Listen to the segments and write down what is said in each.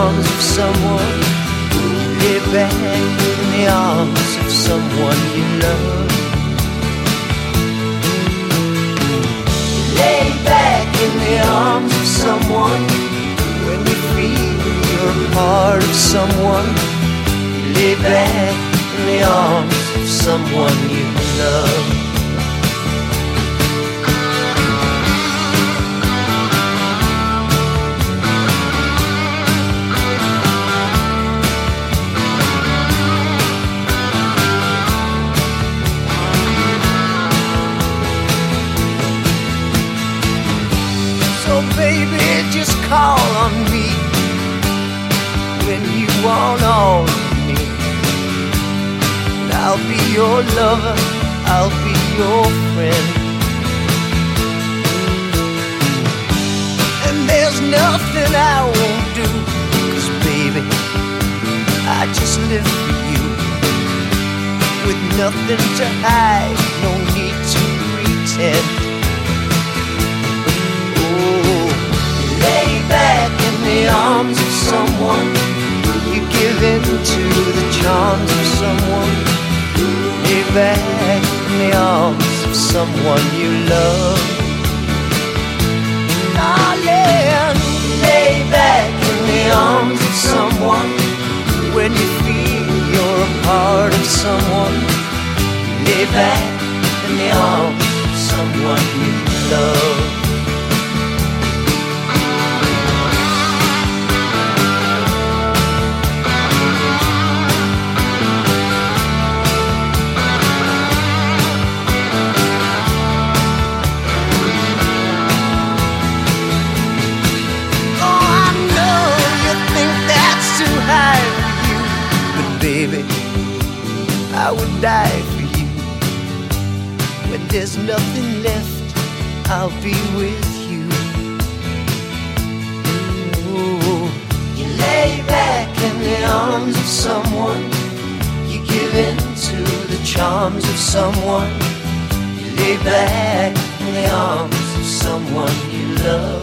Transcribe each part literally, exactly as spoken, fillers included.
arms of someone. Lay back in the arms of someone you love. Lay back in the arms of someone. When you feel you're a part of someone. Lay back in the arms of someone you love. Baby, just call on me when you want all of me. And I'll be your lover, I'll be your friend. And there's nothing I won't do, 'cause baby, I just live for you. With nothing to hide, no need to pretend. Lay back in the arms of someone. You give in to the charms of someone. Lay back in the arms of someone you love. Darling, lay back in the arms of someone. When you feel you're a part of someone. Lay back in the arms of someone you love. Baby, I would die for you. When there's nothing left, I'll be with you. Ooh. You lay back in the arms of someone. You give in to the charms of someone. You lay back in the arms of someone you love.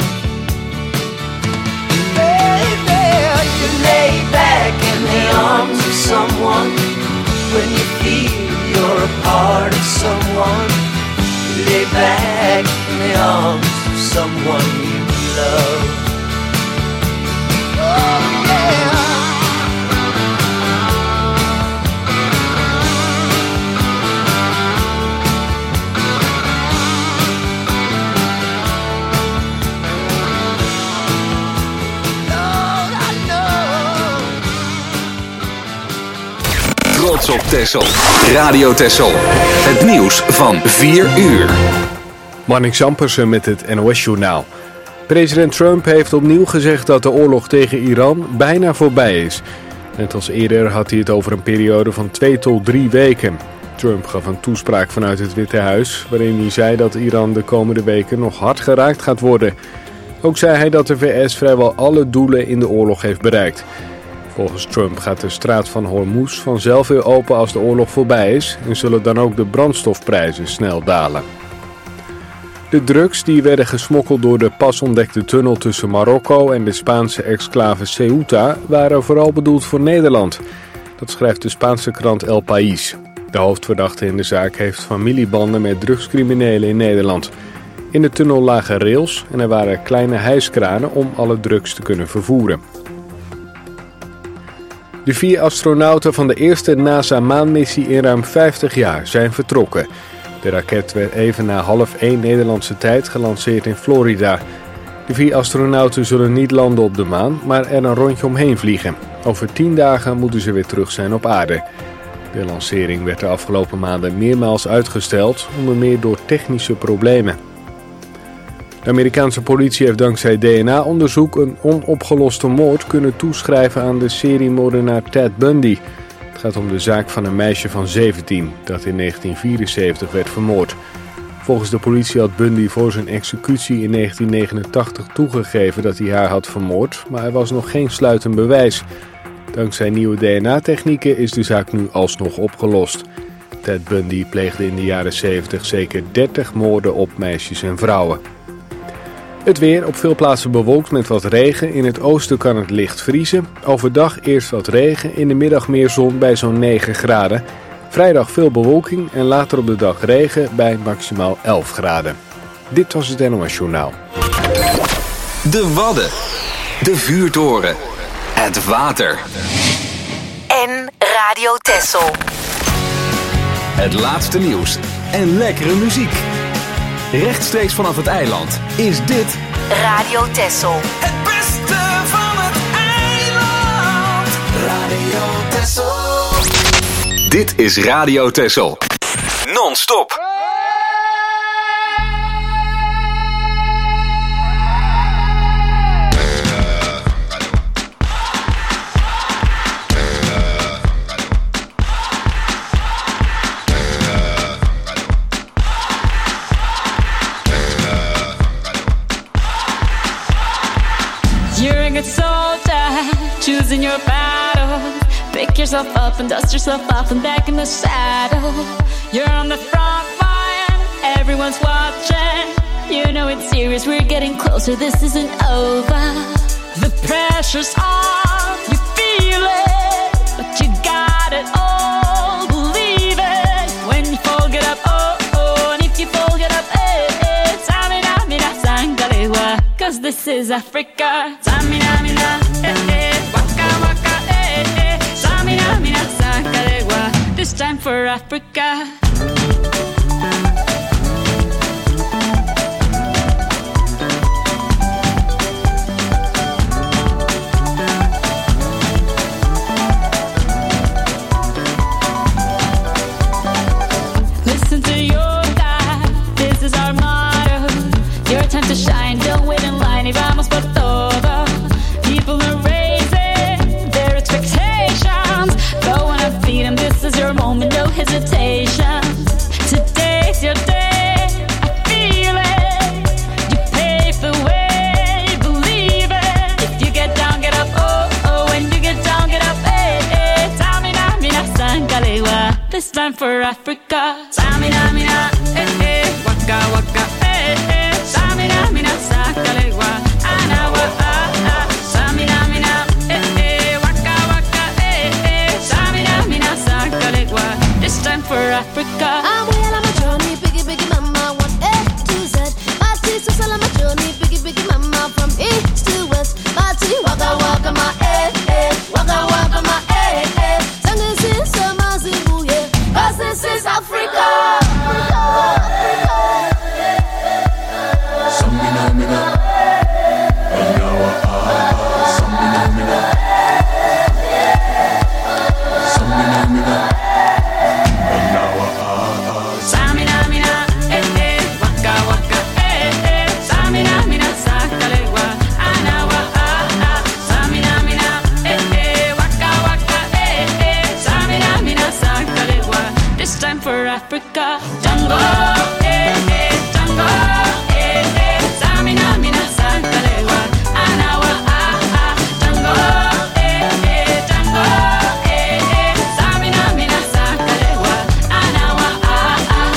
Baby, you lay back in the arms of someone. When you feel you're a part of someone. You lay back in the arms of someone you love. Oh yeah. Trots op Texel. Radio Texel. Het nieuws van vier uur. Marnix Ampersen met het N O S-journaal. President Trump heeft opnieuw gezegd dat de oorlog tegen Iran bijna voorbij is. Net als eerder had hij het over een periode van twee tot drie weken. Trump gaf een toespraak vanuit het Witte Huis, waarin hij zei dat Iran de komende weken nog hard geraakt gaat worden. Ook zei hij dat de V S vrijwel alle doelen in de oorlog heeft bereikt. Volgens Trump gaat de straat van Hormuz vanzelf weer open als de oorlog voorbij is en zullen dan ook de brandstofprijzen snel dalen. De drugs die werden gesmokkeld door de pas ontdekte tunnel tussen Marokko en de Spaanse exclave Ceuta waren vooral bedoeld voor Nederland. Dat schrijft de Spaanse krant El País. De hoofdverdachte in de zaak heeft familiebanden met drugscriminelen in Nederland. In de tunnel lagen rails en er waren kleine hijskranen om alle drugs te kunnen vervoeren. De vier astronauten van de eerste NASA-maanmissie in ruim vijftig jaar zijn vertrokken. De raket werd even na half één Nederlandse tijd gelanceerd in Florida. De vier astronauten zullen niet landen op de maan, maar er een rondje omheen vliegen. Over tien dagen moeten ze weer terug zijn op aarde. De lancering werd de afgelopen maanden meermaals uitgesteld, onder meer door technische problemen. De Amerikaanse politie heeft dankzij D N A-onderzoek een onopgeloste moord kunnen toeschrijven aan de seriemoordenaar Ted Bundy. Het gaat om de zaak van een meisje van zeventien, dat in negentien vierenzeventig werd vermoord. Volgens de politie had Bundy voor zijn executie in negentien negenentachtig toegegeven dat hij haar had vermoord, maar er was nog geen sluitend bewijs. Dankzij nieuwe D N A-technieken is de zaak nu alsnog opgelost. Ted Bundy pleegde in de jaren zeventig zeker dertig moorden op meisjes en vrouwen. Het weer, op veel plaatsen bewolkt met wat regen. In het oosten kan het licht vriezen. Overdag eerst wat regen, in de middag meer zon bij zo'n negen graden. Vrijdag veel bewolking en later op de dag regen bij maximaal elf graden. Dit was het N O S Journaal. De Wadden. De vuurtoren. Het water. En Radio Texel. Het laatste nieuws en lekkere muziek. Rechtstreeks vanaf het eiland is dit Radio Texel. Het beste van het eiland. Radio Texel. Dit is Radio Texel. Non-stop. Choosing your battle. Pick yourself up and dust yourself off and back in the saddle. You're on the front line, everyone's watching. You know it's serious, we're getting closer, this isn't over. The pressure's on, you feel it, but you got it all, believe it. When you fall, get up, oh, oh, and if you fall, get up, eh, eh. Samina, mina, sangalewa, cause this is Africa. Samina, mina, eh, eh. This time for Africa. Listen to your God, this is our motto. Your time to shine, don't wait in line. Y vamos por todo. People are raising their expectations. Go on and feed them, this is your moment, no hesitation. Today's your day, I feel it. You pave the way, believe it. If you get down, get up, oh, oh. When you get down, get up, eh, eh. Samina, mina, sangalewa. This time for Africa. Samina, mina, eh, eh. Waka, waka, eh, eh. Samina, mina, sangalewa. Anawa, ah, ah. Samina, mina, eh, eh. Waka, waka, eh, eh. Samina, mina, sangalewa. This time for Africa. I'm well on my journey, biggie, biggie, mama, one A to Z. My tea, so sell on my journey, biggie, biggie, mama, from east to west. My tea, waka, waka, my eh, eh, waka, waka, my eh, eh. Sangin' sin, sama, zibu, yeah, cause this is Africa. Samina, mina, anawa, ah, samina, mina, samina, mina. Samina, mina, eh, eh, waka, waka, eh, eh. Samina, mina, sangalewa. Anawa, ah, ah. Samina, mina, eh, eh, waka, waka, eh, eh. Samina, mina, sangalewa. This time for Africa. Tango, eh, eh, tango, eh, eh. Samina, mina, sangalewa. Anawa, ah, ah. Tango, eh, eh, tango, eh, eh. Samina, mina, sangalewa. Anawa, ah, ah.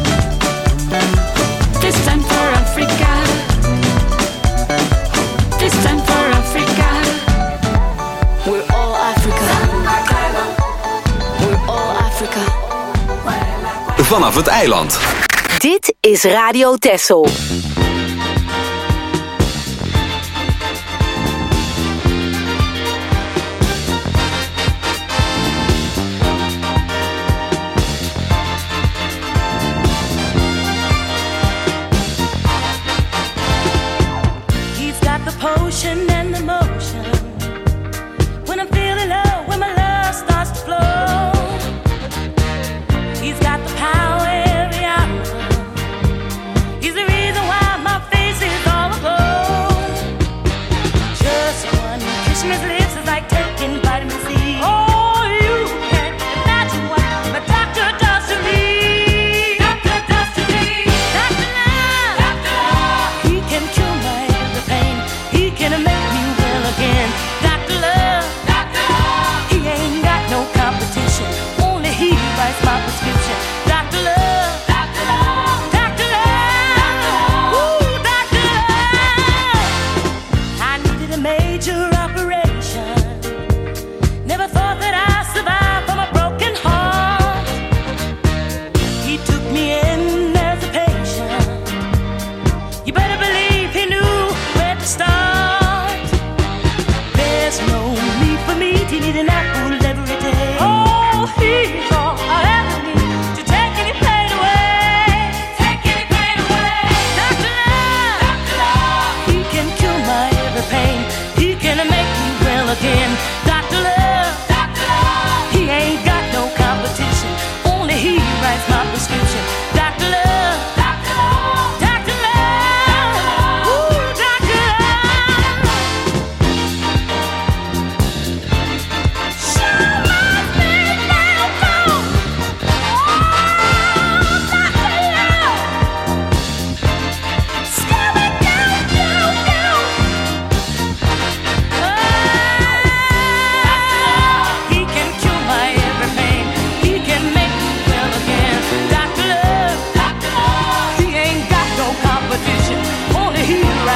This time for Africa. This time for Africa. We're all Africa. We're all Africa. vanaf het eiland. Dit is Radio Texel. He's got the potion and the motion. When I'm feeling low, when my love starts to flow. He's got the power every hour. He's the reason why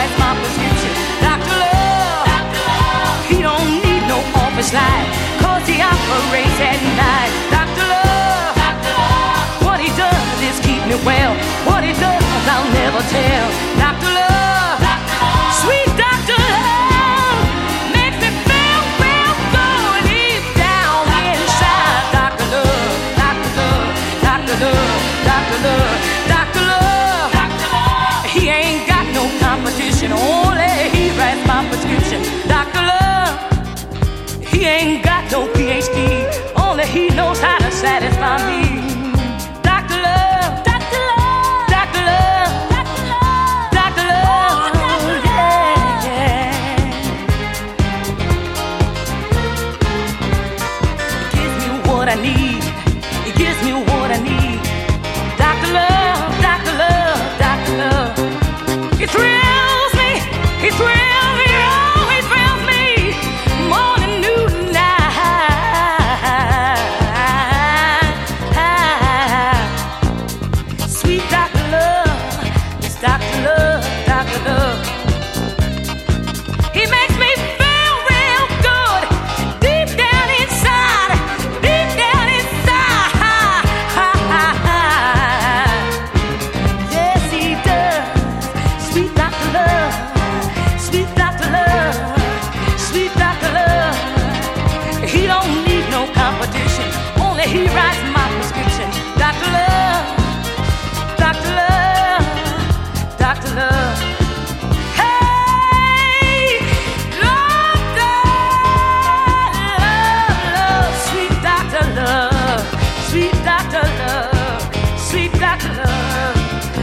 writes my prescription. Doctor Love, Doctor Love, he don't need no office light, cause he operates at night. Doctor Love, Doctor Love, what he does is keep me well. What he does I'll never tell. Doctor Love, Doctor Love, sweet Doctor Love, makes me feel real good deep down inside. Doctor Love, Doctor Love, Doctor Love, Doctor Love, Doctor Love, Doctor Love, he ain't got no competition, only he writes my prescription. Doctor Love, he ain't got no P H D, only he knows how to satisfy me. Doctor Love, Doctor Love, Doctor Love, Doctor Love, Doctor Love, yeah, yeah. He gives me what I need, he gives me what I need. Doctor Love, Doctor Love, Doctor Love, he thrills me, he thrills me, oh, he thrills me, morning, noon, night. Sweet Doctor Love, it's Doctor Love, Doctor Love, he makes me feel real good, deep down inside, deep down inside. Yes, he does. Sweet Doctor Love, sweet Doctor Love, sweet Doctor Love, he don't need no competition, only he writes my prescription. Doctor Love, Doctor Love, Doctor Love. Hey, love, love, love, sweet Doctor Love, sweet Doctor Love, sweet Doctor Love.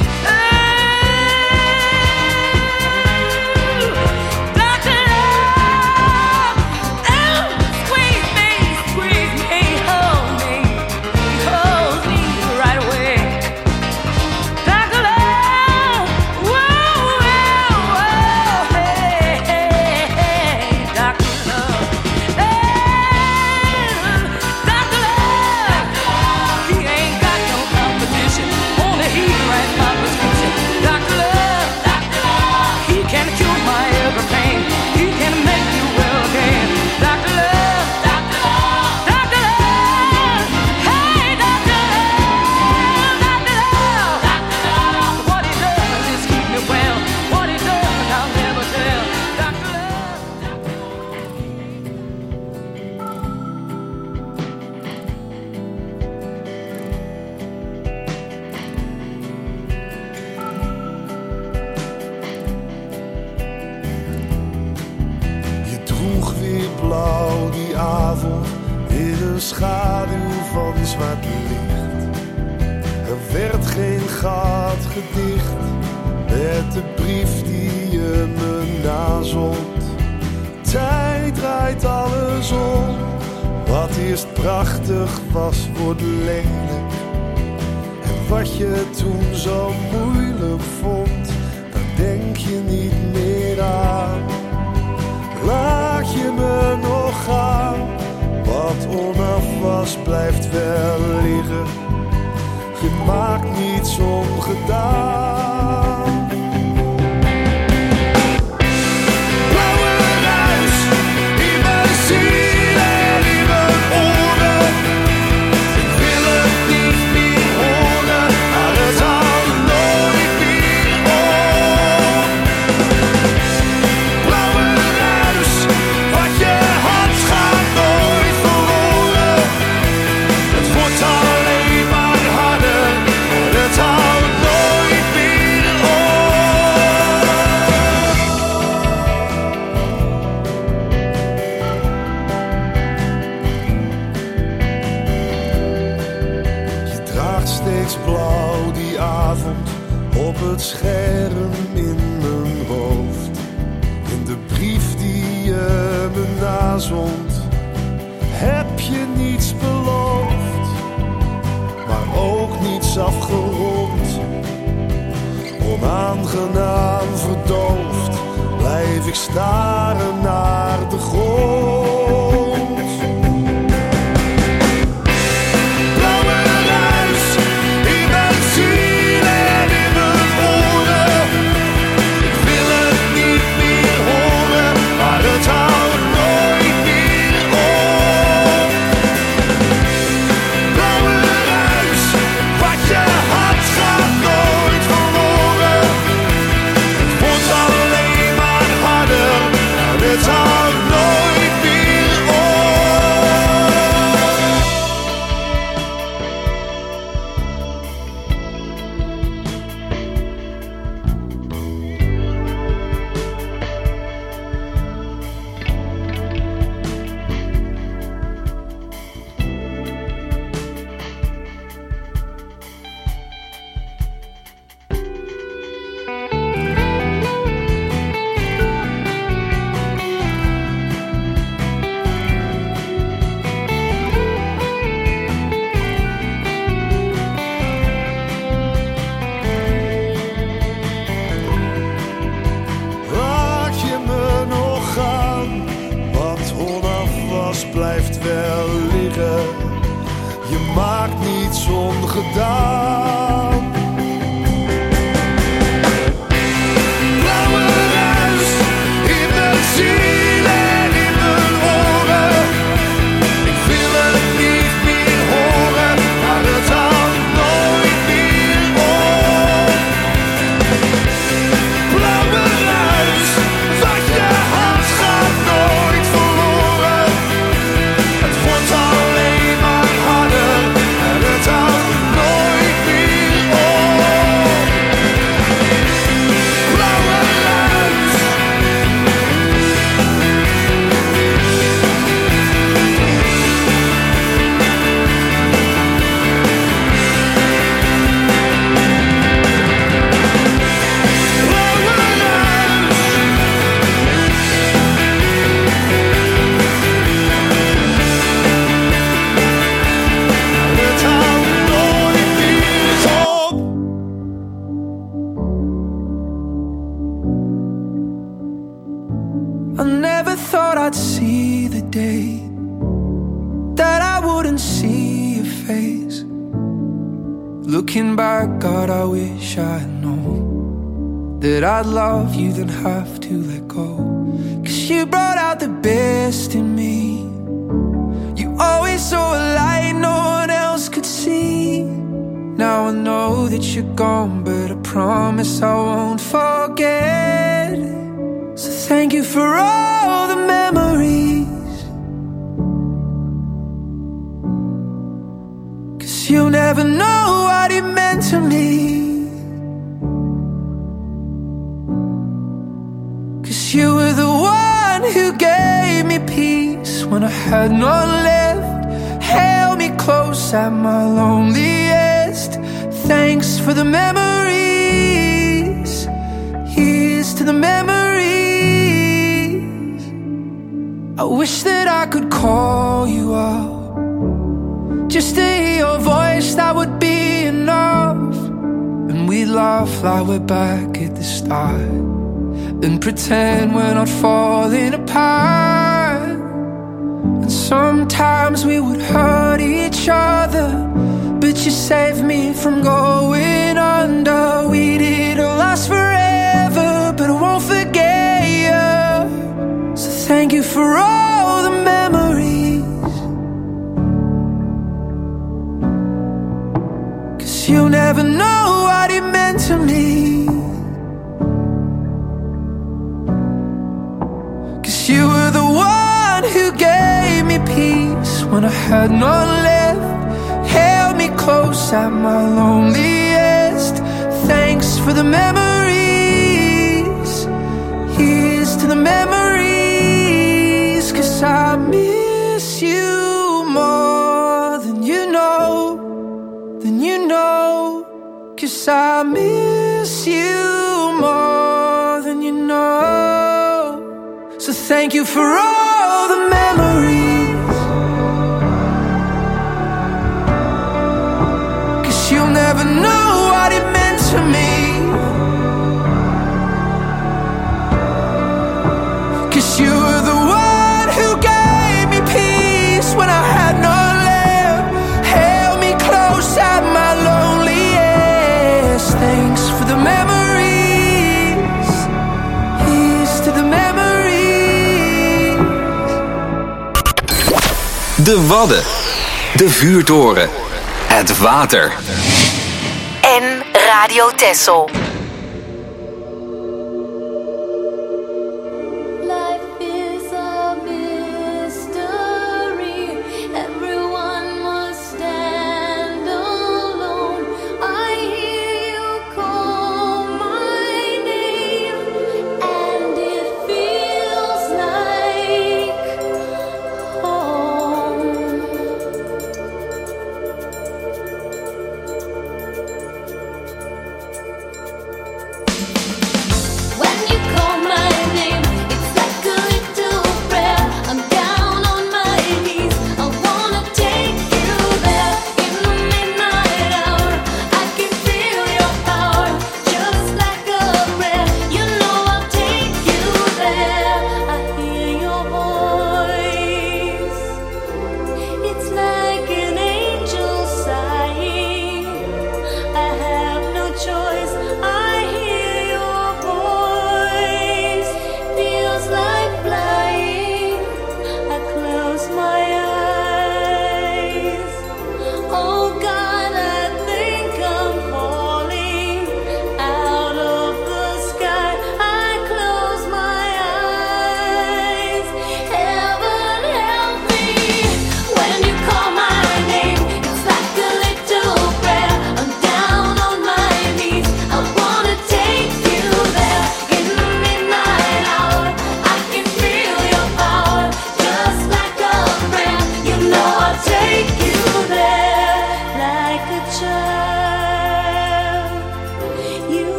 Ooh, Doctor Love, oh, squeeze me, squeeze me, hold me, he holds me right away. Doctor Love, whoa, whoa, whoa, hey, hey, hey, Doctor Love, hey, Doctor Love, he ain't got no competition, only he writes my prescription. Doctor Love, Doctor Love, he can cure my every pain, he can make you well again. Doctor Love, Doctor Love, Doctor Love, hey, Doctor Love, Doctor Love, Doctor Love, what he does is keep me well, what he does I'll never tell. Doctor Love, Je droeg weer blauw die avond in een schaduw van zwart licht. Er werd geen gat gedicht met de brief die je me nazond. Tijd draait alles om, wat eerst prachtig was wordt lelijk. En wat je toen zo moeilijk vond, daar denk je niet meer aan. Laat je me nog gaan, wat onaf was blijft wel liggen. Je maakt niets ongedaan. Blauwe ruis in mijn ziel en in mijn oren. Ik wil het niet meer horen, maar het houdt nooit meer op. Blauwe ruis, wat je had gaat nooit verloren. Het wordt alleen maar harder, maar het houdt nooit meer op. Je draagt steeds blauw die avond op het scherm in mijn hoofd. In de brief die je me nazond, heb je niets beloofd, maar ook niets afgerond. Onaangenaam verdoofd blijf ik staren naar de grond. Blauwe ruis in mijn ziel en in mijn oren. Ik wil het gedaan. Blauwe ruis in mijn ziel en in mijn oren. Ik wil het niet meer horen, maar het houdt nooit meer op. Blauwe ruis, wat je had gaat nooit verloren. Het wordt alleen maar harder en het houdt nooit meer op. Blauwe ruis. Het houdt nooit meer op. I never thought I'd see the day that I wouldn't see your face. Looking back, God, I wish I'd known that I'd love you, then have to let go. Cause you brought out the best in me. You always saw a light no one else could see. Now I know that you're gone, but I promise I won't forget. So thank you for all the memories. Cause you'll never know what it meant to me. Cause you were the one who gave me peace when I had none left. Held me close at my loneliest. Thanks for the memories. Here's to the memories. I wish that I could call you up, just to hear your voice, that would be enough. And we'd laugh like we're back at the start, and pretend we're not falling apart. And sometimes we would hurt each other, but you saved me from going under. We didn't last forever, but I won't forget you. So thank you for all the memories. Cause you'll never know what it meant to me. Cause you were the one who gave me peace when I had none left. Held me close at my loneliest. Thanks for the memories. Here's to the memories. Cause I miss you more than you know, than you know. Cause I miss you more than you know. So thank you for all the memories. Cause you'll never know what it meant to me. Cause you were the one who gave me peace when I had none left. Held me close at my loneliest. Thanks for the memories. Here's to the memories. De Wadden. De vuurtoren. Het water. En Radio Texel. Life is a mystery. Everyone must stand alone. I hear you call my name, and it feels like home.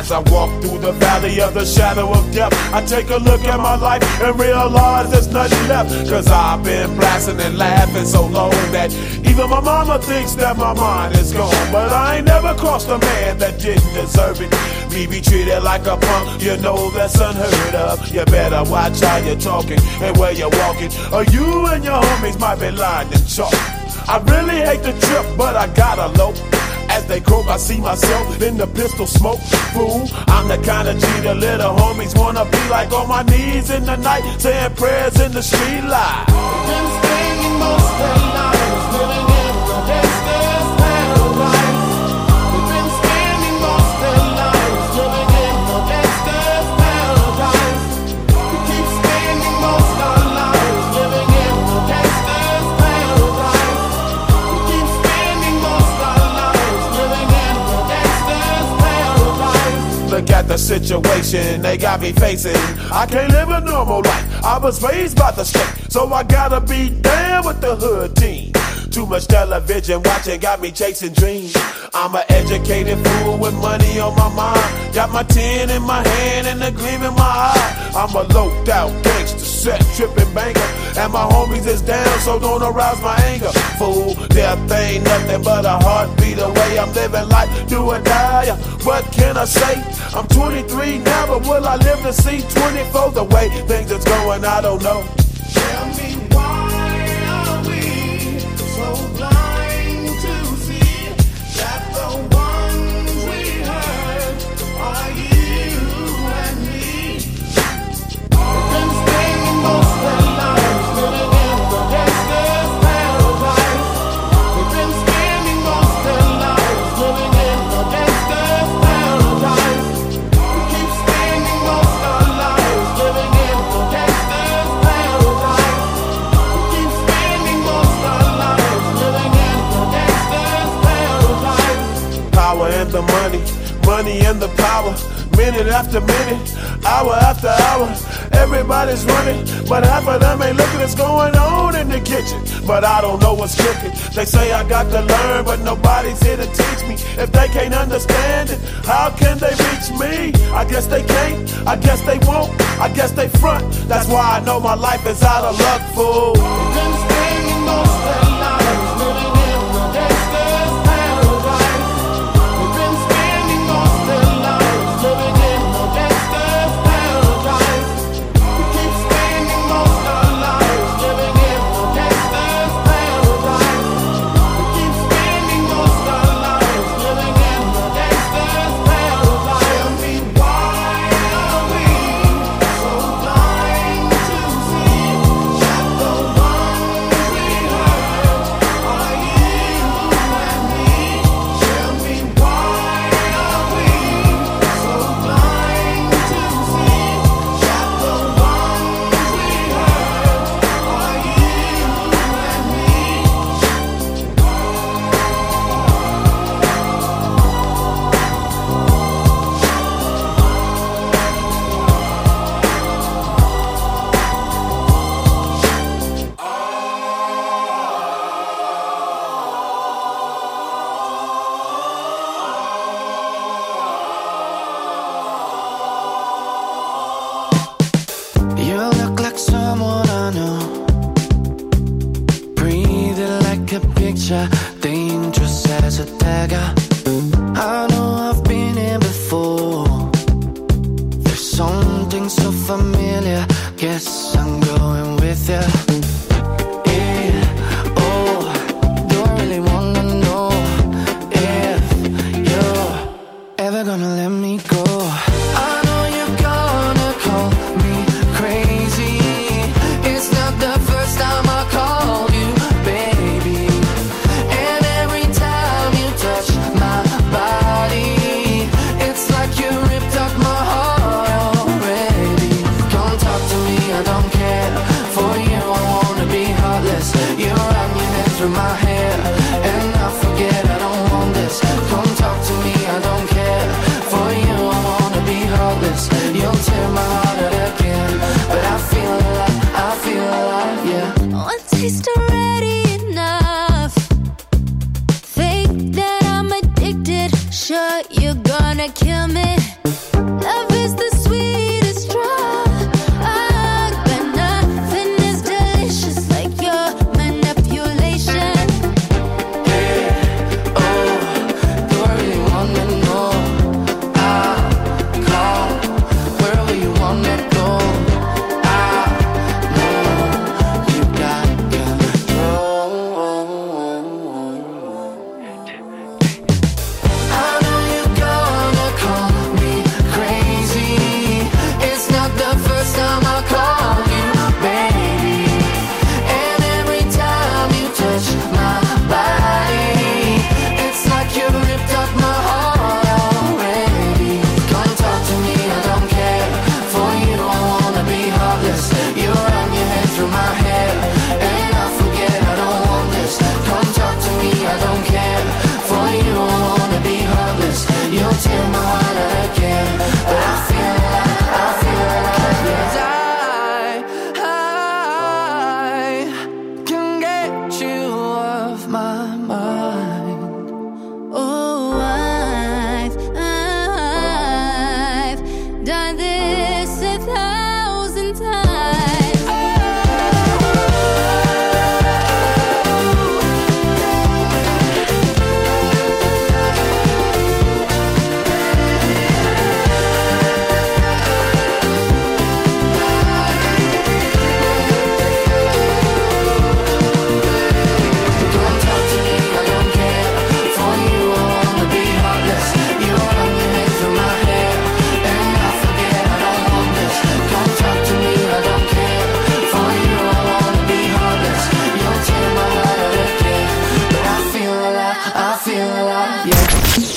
As I walk through the valley of the shadow of death, I take a look at my life and realize there's nothing left. Cause I've been blasting and laughing so long that even my mama thinks that my mind is gone. But I ain't never crossed a man that didn't deserve it. Me be treated like a punk, you know that's unheard of. You better watch how you're talking and where you're walking, or you and your homies might be lying in chalk. I really hate the trip, but I gotta low. As they croak, I see myself in the pistol smoke. Fool, I'm the kind of G the little homies wanna be like, on my knees in the night, saying prayers in the street light. Been spending most of their lives living in the gangster's paradise. We've been spending most of their lives living in the gangster's paradise. We keep spending most of our lives living in the gangster's paradise. We keep spending most of our lives living in the gangster's paradise. Look at the situation they got me facing. I can't live a normal life. I was raised by the state, so I gotta be down with the hood team. Too much television watching got me chasing dreams. I'm an educated fool with money on my mind. Got my tin in my hand and a gleam in my eye. I'm a loped out gangster, set tripping banker, and my homies is down, so don't arouse my anger. Fool, death ain't nothing but a heartbeat away. I'm living life, do or die. What can I say? I'm twenty-three now, but will I live to see twenty-four? The way things is going, I don't know. Tell me why are we so blind to see that the ones we hurt are you and me? We've been spending most of our lives living in the gangster's paradise. We've been spending most of our lives living in the gangster's paradise. We keep spending most of our lives living in the gangster's paradise. We keep spending most of our lives living in the gangster's paradise. Power and the money, money and the power. Minute after minute, hour after hour, everybody's running, but half of them ain't looking what's going on in the kitchen. But I don't know what's cooking. They say I got to learn, but nobody's here to teach me. If they can't understand it, how can they reach me? I guess they can't, I guess they won't, I guess they front. That's why I know my life is out of luck, fool. We've been spending most of our lives living in the gangster's paradise. We've been spending most of our lives living in the gangster's paradise. We keep spending most of our lives living in the gangster's paradise. We keep spending most of our lives living in the gangster's paradise. Tell me why are we so blind to see that the ones we hurt are you and me? Tell me why are we so blind to see that the ones we hurt are you and me? You look like someone I know. Breathing like a picture, dangerous as a dagger. I know I've been here before. There's something so familiar. Guess I'm going with you. Yeah, oh, do I really wanna know if you're ever gonna let me go? I know you're gonna call me crazy. It's not the first time I called you, baby. And every time you touch my body, it's like you ripped up my heart already. Come talk to me, I don't care. For you, I wanna be heartless. You run your head through my hair, and I forget I don't want this. Come talk to me, I don't care. For you, I wanna be heartless. You'll tear my heart out again, but I feel alive, I feel alive, yeah. One taste already enough. Think that I'm addicted. Sure, you're gonna kill me.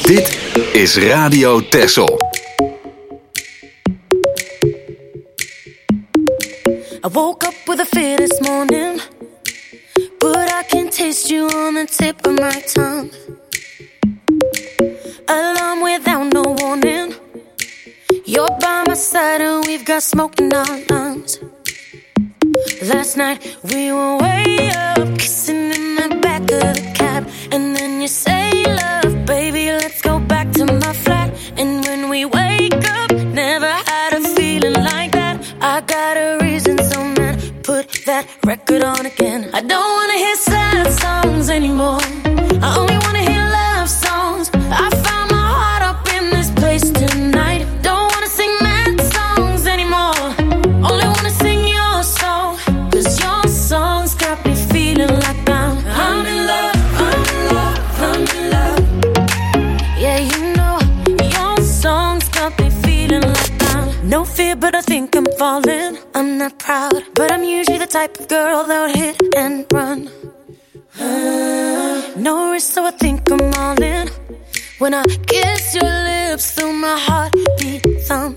Dit is Radio Texel. I woke up with a fear this morning, but I can taste you on the tip of my tongue. Alarm without no warning. You're by my side and we've got smoke in our lungs. Last night we were way up, kissing in the back of the cab. And then you say, love, baby, let's go back to my flat. And when we wake up, never had a feeling like that. I got a reason, so man, put that record on again. I don't wanna hear sad songs anymore. I only wanna hear love songs. I found my heart up in this place tonight. Don't wanna sing mad songs anymore. Only wanna sing your song. Cause your songs got me feeling like I'm I'm in love, I'm in love, I'm in love. Yeah, you know, your songs got me feeling like I'm no fear, but I think I'm falling. I'm not proud, but I'm usually the type of girl that would hit and run. Uh, no risk, so I think I'm all in. When I kiss your lips through my heartbeat thump.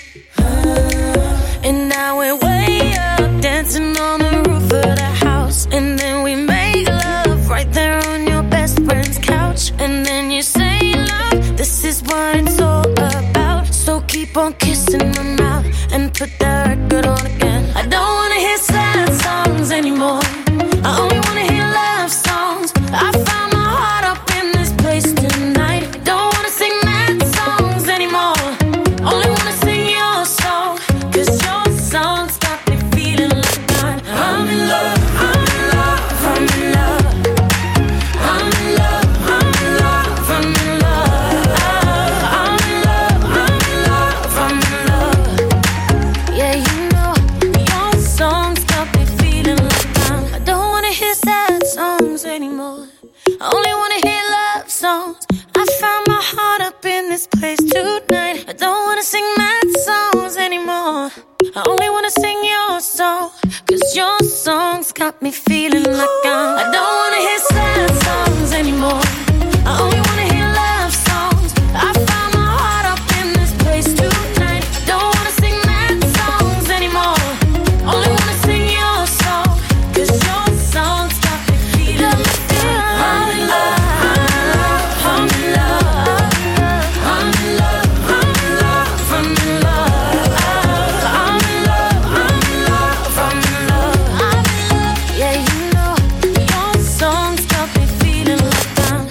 Uh, and now we're way up, dancing on the roof of the house. And then we make love right there on your best friend's couch. And then you say, love, this is what it's all about. So keep on kissing my mouth and put that record on again. I don't wanna hear sad songs anymore. I only wanna hear love songs. I found my heart up in this place tonight. Don't wanna sing mad songs anymore. Only wanna sing your song. Cause your songs got me feeling like I'm I'm in love, I'm in love, I'm in love. I'm in love, I'm in love, I'm in love. I'm in love, I'm in love, I'm in love. Yeah, you know, your songs got me feeling like I'm I don't wanna hear sad songs anymore. I only wanna hear love songs. I found my heart up in this place tonight. I don't wanna sing mad songs anymore. I only wanna sing your song. Cause your songs got me feeling like I'm I don't wanna hear sad songs anymore. I only wanna hear love songs. I found my heart up in this place tonight. I don't wanna sing mad songs anymore. Only wanna sing your song. Cause your songs got me feeling like I'm in love, I'm in love, I'm in love, I'm in love, I'm in love, I'm in love, I'm in love, I'm in love, I'm in love. Yeah, you know, your songs got me feeling like I'm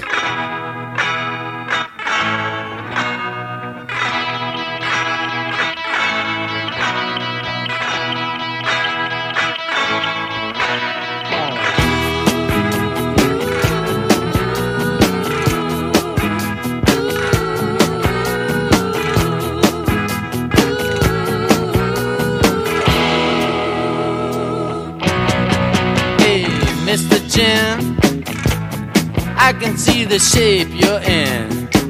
Hey, Mister Jim, I can see the shape you're in.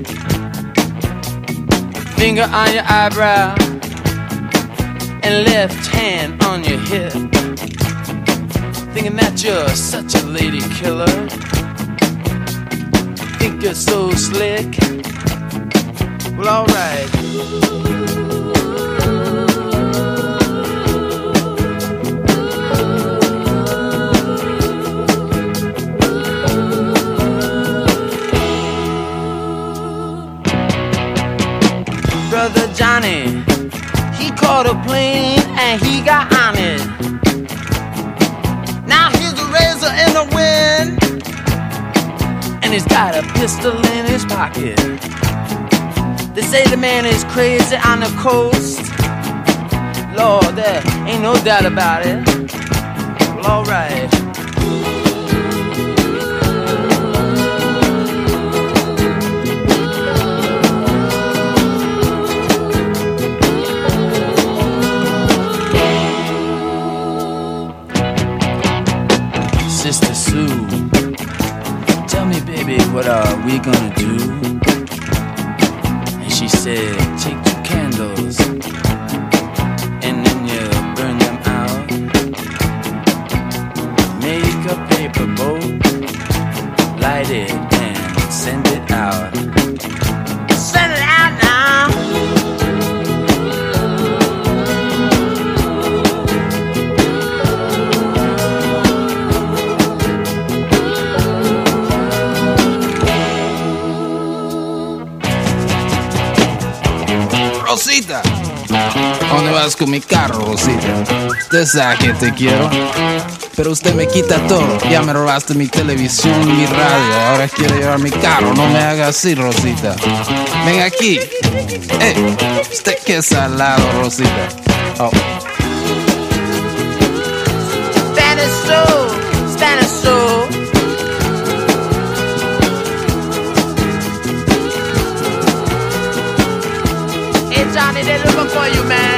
Finger on your eyebrow and left hand on your hip. Thinking that you're such a lady killer. Think you're so slick. Well, alright. Brother Johnny, he caught a plane and he got on it. Now he's a razor in the wind, and he's got a pistol in his pocket. They say the man is crazy on the coast. Lord, there ain't no doubt about it. Well, alright. Sister Sue, tell me, baby, what are we gonna do? And she said, take two candles and then you burn them out. Make a paper boat, light it and send it out. Rosita, ¿dónde vas con mi carro, Rosita? Usted sabe que te quiero, pero usted me quita todo. Ya me robaste mi televisión, mi radio, ahora quiere llevar mi carro. No me haga así, Rosita. Ven aquí. Eh, usted que es salado, Rosita. Oh. Spanish soul, Spanish soul. Hey Johnny, they're looking for you, man.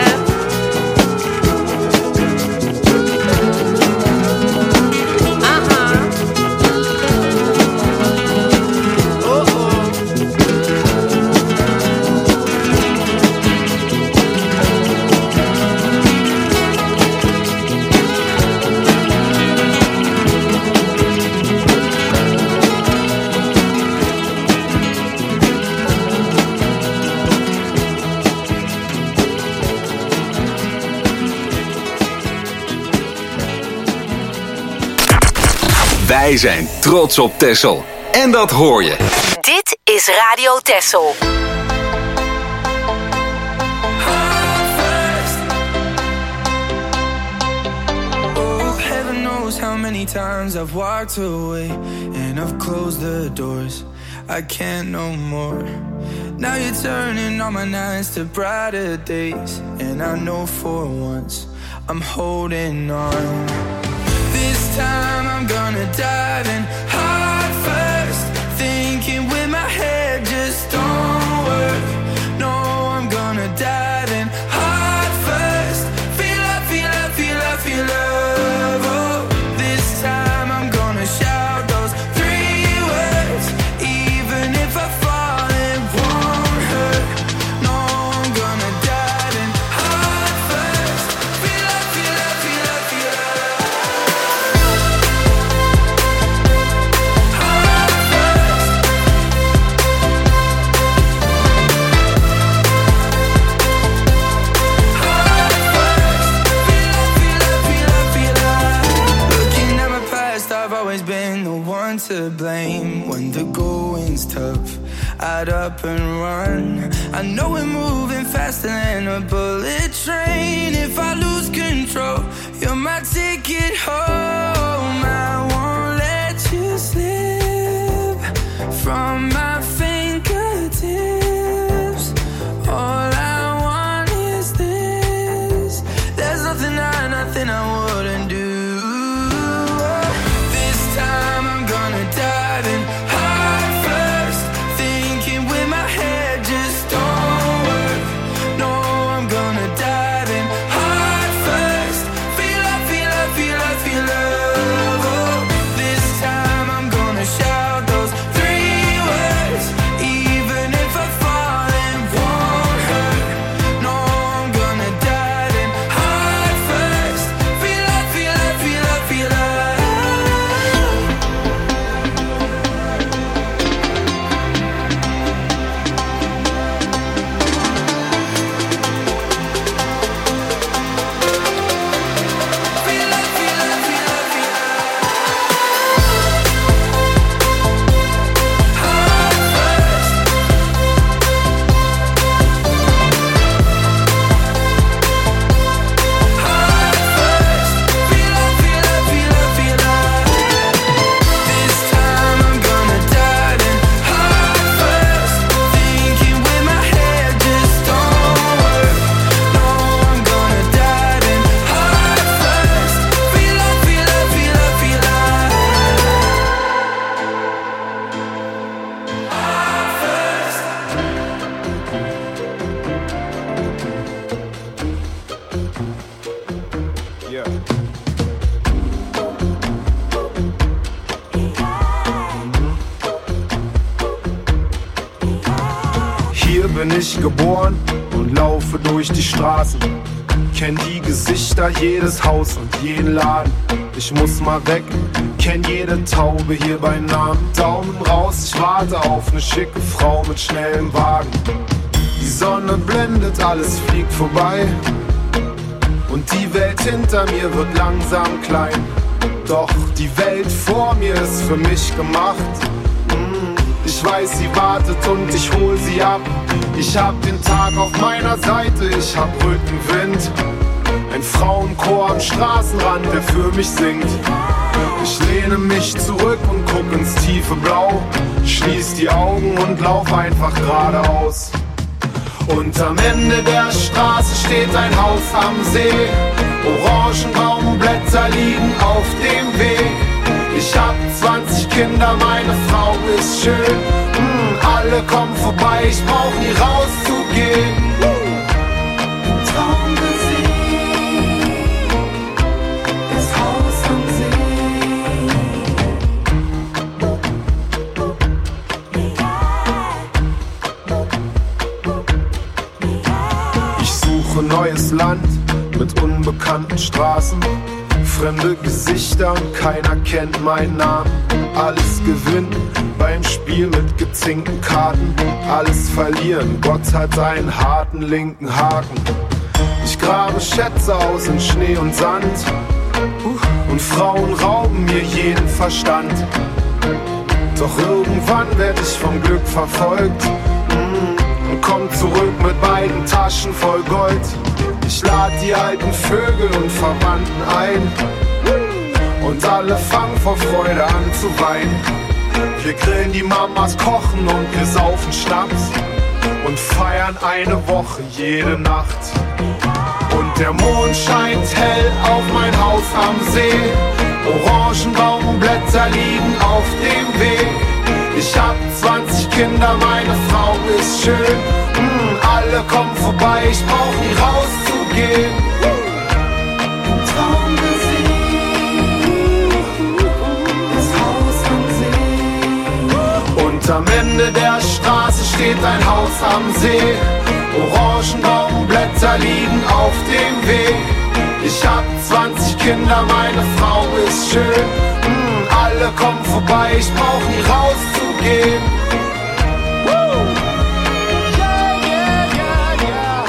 Wij zijn trots op Texel. En dat hoor je. Dit is Radio Texel. Oh, heaven knows how many times I've walked away and I've closed the doors. I can't no more. Now you're turning all my nights to brighter days, and I know for once I'm holding on. This time I'm gonna dive in heart first, thinking with my head just don't work. No, I'm gonna dive in heart first, feel love, feel love, feel love, feel love. Oh, this time I'm gonna shout those three words, even if I fall it won't hurt. No, I'm gonna dive in heart first, feel love, feel love, feel love, feel love. To blame when the going's tough, I'd up and run. I know we're moving faster than a bullet train. If I lose control, you're my ticket home. I won't let you slip from my fingertips. All I want is this. There's nothing I, nothing I wouldn't do. Dive in heart first, thinking with my head just don't work. No, I'm gonna dive in heart first, feel love, feel love, feel love, feel love. Oh, this time I'm gonna shout those three words, even if I fall it won't hurt. No, I'm gonna dive in heart first, feel love, feel love, feel love, feel love. bin ich geboren und laufe durch die Straßen. Kenn die Gesichter, jedes Haus und jeden Laden. Ich muss mal weg, kenn jede Taube hier bei Namen. Daumen raus, ich warte auf ne schicke Frau mit schnellem Wagen. Die Sonne blendet, alles fliegt vorbei. Und die Welt hinter mir wird langsam klein. Doch die Welt vor mir ist für mich gemacht. Ich weiß, sie wartet und ich hol sie ab. Ich hab den Tag auf meiner Seite, ich hab Rückenwind. Ein Frauenchor am Straßenrand, der für mich singt. Ich lehne mich zurück und guck ins tiefe Blau. Schließ die Augen und lauf einfach geradeaus. Und am Ende der Straße steht ein Haus am See. Orangenbaumblätter liegen auf dem Weg. Ich hab zwanzig Kinder, meine Frau ist schön. Mm, alle kommen vorbei, ich brauch nie rauszugehen. Traummusik, das Haus am See. Ich suche neues Land mit unbekannten Straßen. Fremde Gesichter und keiner kennt meinen Namen. Alles gewinnen beim Spiel mit gezinkten Karten. Alles verlieren, Gott hat einen harten linken Haken. Ich grabe Schätze aus in Schnee und Sand. Und Frauen rauben mir jeden Verstand. Doch irgendwann werd ich vom Glück verfolgt. Und komm zurück mit beiden Taschen voll Gold. Ich lad die alten Vögel und Verwandten ein. Und alle fangen vor Freude an zu weinen. Wir grillen, die Mamas kochen und wir saufen Schnaps. Und feiern eine Woche jede Nacht. Und der Mond scheint hell auf mein Haus am See. Orangenbaumblätter liegen auf dem Weg. Ich hab zwanzig Kinder, meine Frau ist schön. Mm, alle kommen vorbei, ich brauch nie rauszugehen. Traummusik, das Haus am See. Und am Ende der Straße steht ein Haus am See. Orangenbaumblätter liegen auf dem Weg. Ich hab zwanzig Kinder, meine Frau ist schön. Mm, alle kommen vorbei, ich brauch nie rauszugehen. Woo! Yeah, yeah, yeah, yeah.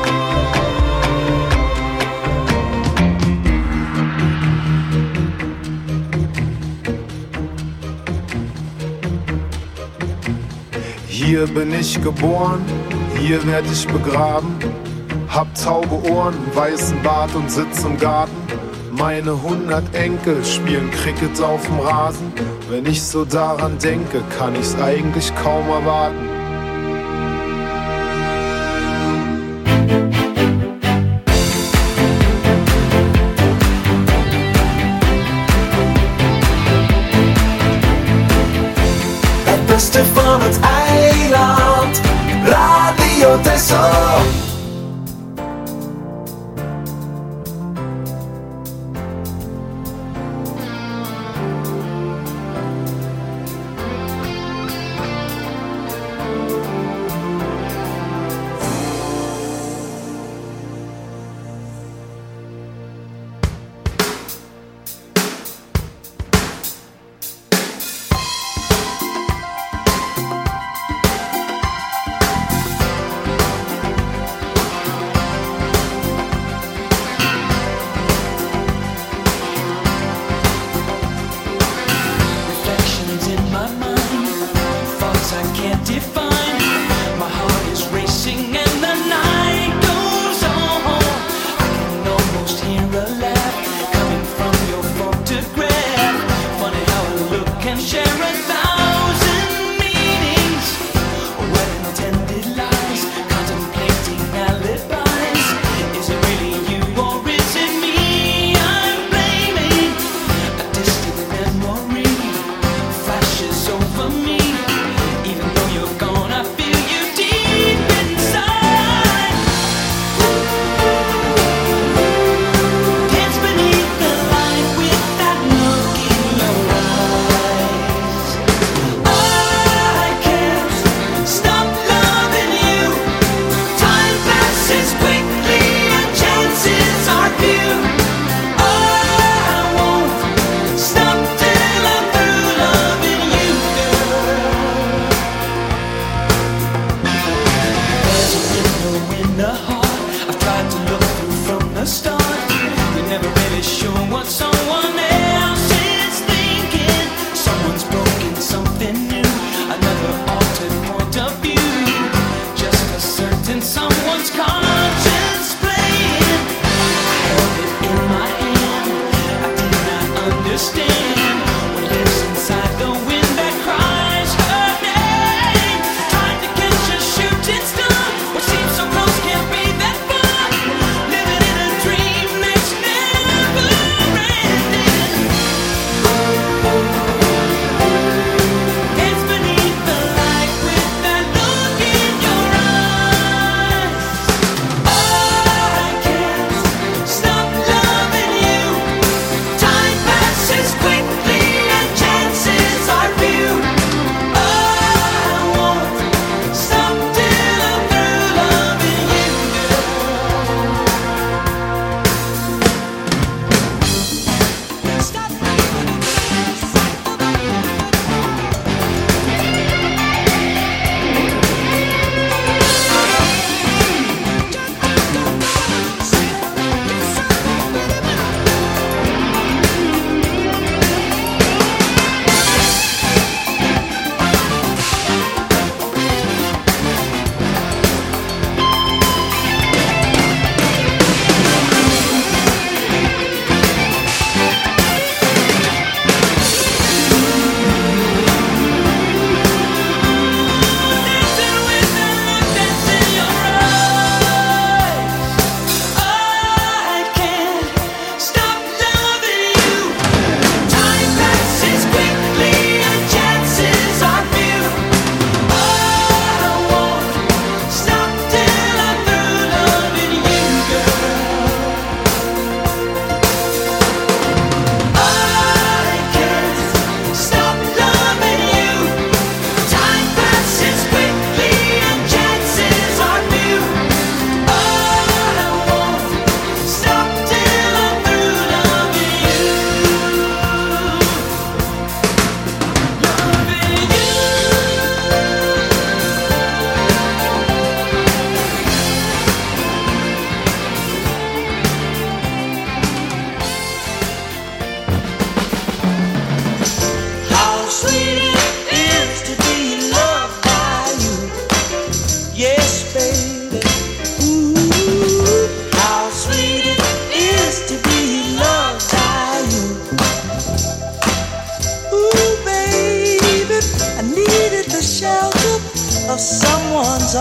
Hier bin ich geboren, hier werd ich begraben. Hab taube Ohren, weißen Bart und sitz im Garten. Meine hundert Enkel spielen Cricket auf dem Rasen. Wenn ich so daran denke, kann ich's eigentlich kaum erwarten. Das Beste von uns Eiland, Radio Tessel.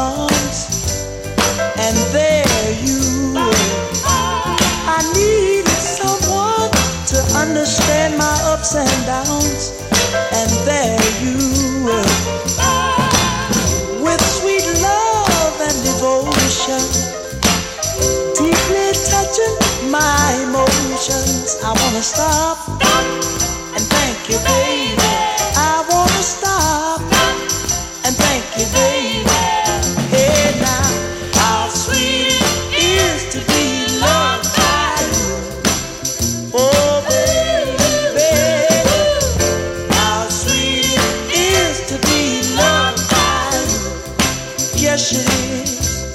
arms, and there you were. I needed someone to understand my ups and downs, and there you were. With sweet love and devotion, deeply touching my emotions. I wanna stop and thank you, baby. I wanna stop and thank you, baby. Hey now, how sweet it is to be loved by you. Oh baby, how sweet it is to be loved by you. Yes it is.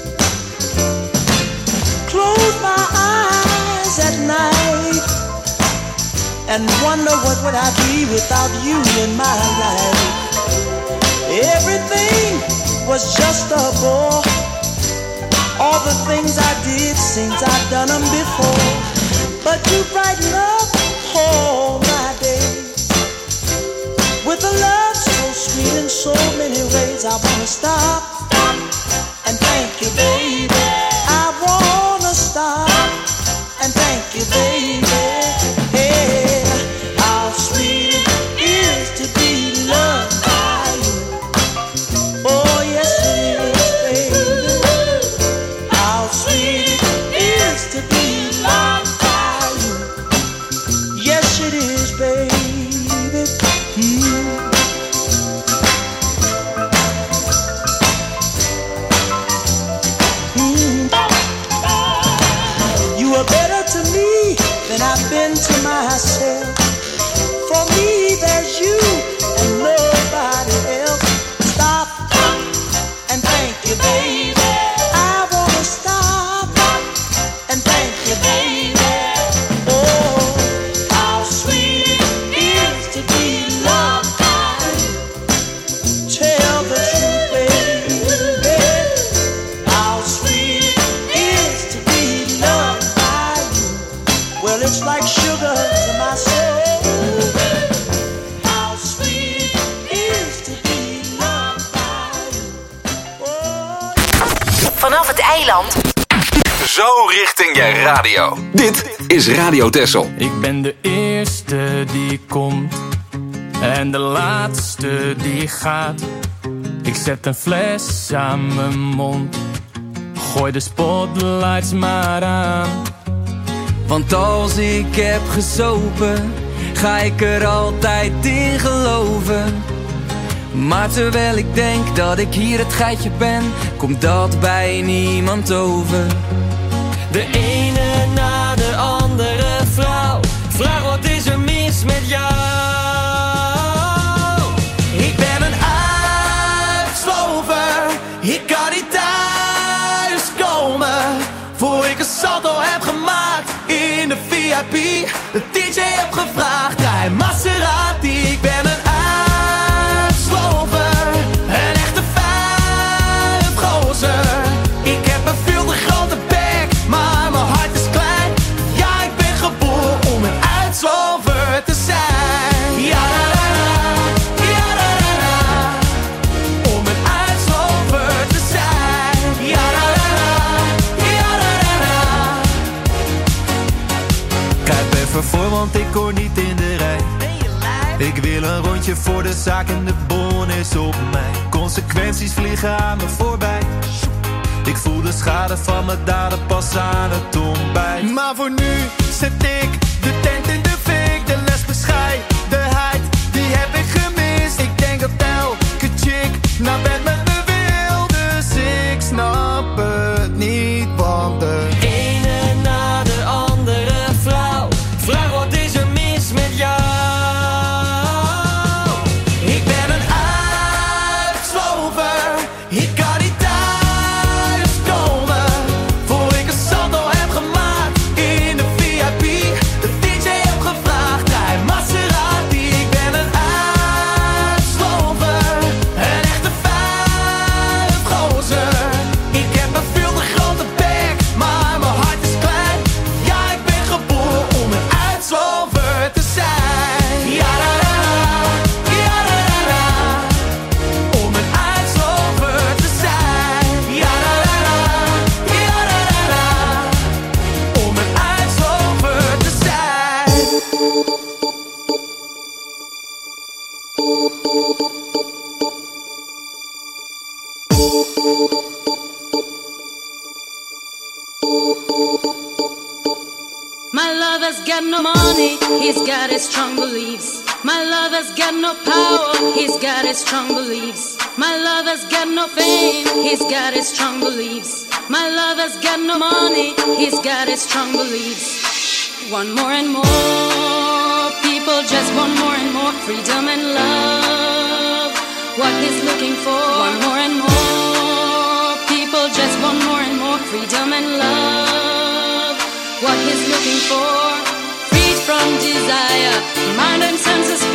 Close my eyes at night and wonder what would I be without you in my life. Everything was just a bore. All the things I did seems I've done them before. But you brighten up all my days with a love so sweet in so many ways. I wanna stop and thank you, baby. I wanna stop and thank you, baby. Hey, how sweet it is to be loved by you. Oh yes it is, baby. How sweet it is to be loved by you. Yes it is, baby. Mm. You are better to me than I've been to myself. For me, there's you and nobody else. Stop and thank you, baby. I wanna stop and thank you, baby. Oh, how sweet it is to be loved by you. Tell the truth, baby. How sweet it is to be loved by you. Well, it's like sugar to my soul. How sweet it is to be loved by you. Oh. Vanaf het eiland. Zo richting je radio. Dit is Radio Texel. Ik ben de eerste die komt en de laatste die gaat. Ik zet een fles aan mijn mond, gooi de spotlights maar aan. Want als ik heb gesopen, ga ik er altijd in geloven. Maar terwijl ik denk dat ik hier het geitje ben, komt dat bij niemand over. De ene na de andere vrouw, vraag wat is er mis met jou? Ik ben een uitslover, ik kan niet thuis komen voor ik een salto heb gemaakt in de V I P. De D J heb gevraagd, draai Maserati. Ik ben een uitslover, een echte vuilgozer. Ik heb een veel te grote bek, maar mijn hart is klein. Ja, ik ben geboren om een uitslover te zijn. Ja, da, da, da. Ja, da, da, da. Om een uitslover te zijn. Ja, da, da, da. Ja, da, da, da. Kruip even voor, want ik hoor niet in de rij. Ik wil een rondje voor de zaak en de bon is op mij. Consequenties vliegen aan me voorbij. Ik voel de schade van mijn daden pas aan het ontbijt. Maar voor nu zet ik de tent in de fik. De lesbescheidenheid, die heb ik gemist. Ik denk dat elke chick naar bed met me wil. Dus ik snap het niet, want de ene na de andere vrouw, vraag wat is er mis met jou? Ik ben een uitslover, ik kan niet thuis komen voor ik een salto heb gemaakt in de V I P. lover's got no money, he's got his strong beliefs. My lover's got no power, he's got his strong beliefs. My lover's got no fame, he's got his strong beliefs. My lover's got no money, he's got his strong beliefs. Want more and more, people just want more and more freedom and love. What he's looking for, want more and more, people just want more and more freedom and love. What he's looking for, freed from desire, mind and senses